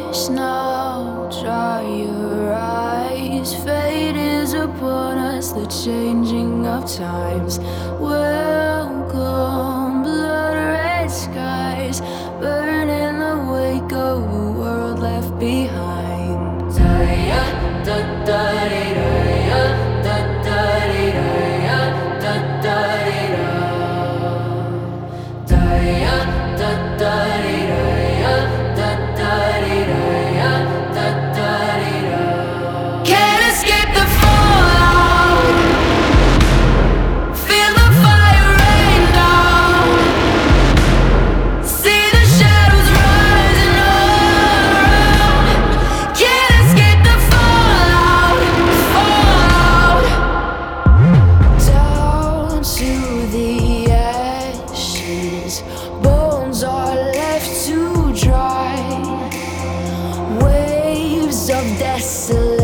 darkness now, dry your eyes. Fate is upon us, the changing of times. Welcome, blood red skies, burn in the wake of a world left behind. Da-ya, da-da-dee-da-ya, da-da-dee-da-ya, da-da-dee-da. Da-ya, da-da-dee-da-ya, da-da-dee-da-ya, da-da-dee-da. Can't escape the fallout, feel the fire rain down, see the shadows rising all around. Can't escape the fallout, fallout. Down to the ashes, bones are left to dry. Waves of desolation